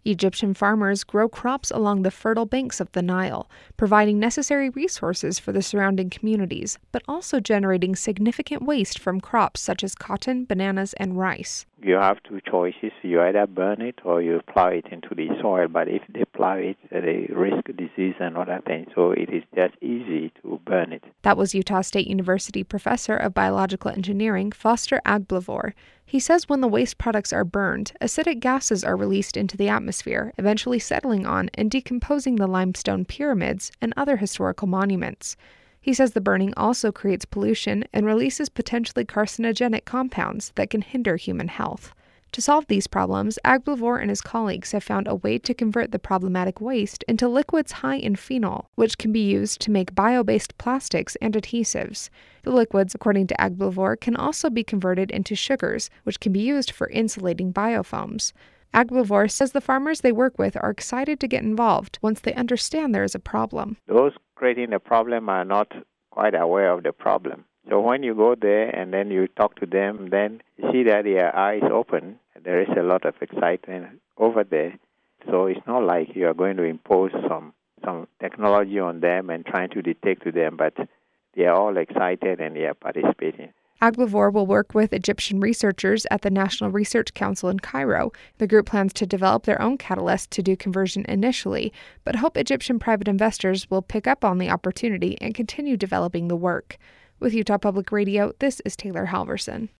Egyptian farmers grow crops along the fertile banks of the Nile, providing necessary resources for the surrounding communities, but also generating significant waste from crops such as cotton, bananas, and rice. You have two choices. You either burn it or you plow it into the soil. But if they plow it, they risk disease and other things. So it is just easy to burn it. That was Utah State University professor of biological engineering, Foster Agblevor. He says when the waste products are burned, acidic gases are released into the atmosphere, eventually settling on and decomposing the limestone pyramids and other historical monuments. He says the burning also creates pollution and releases potentially carcinogenic compounds that can hinder human health. To solve these problems, Agblevor and his colleagues have found a way to convert the problematic waste into liquids high in phenol, which can be used to make bio-based plastics and adhesives. The liquids, according to Agblevor, can also be converted into sugars, which can be used for insulating biofoams. Agblevor says the farmers they work with are excited to get involved once they understand there is a problem. Those creating the problem are not quite aware of the problem. So when you go there and then you talk to them, then you see that their eyes open. There is a lot of excitement over there. So it's not like you are going to impose some technology on them and trying to dictate to them, but they are all excited and they are participating. Agblevor will work with Egyptian researchers at the National Research Council in Cairo. The group plans to develop their own catalyst to do conversion initially, but hope Egyptian private investors will pick up on the opportunity and continue developing the work. With Utah Public Radio, this is Taylor Halverson.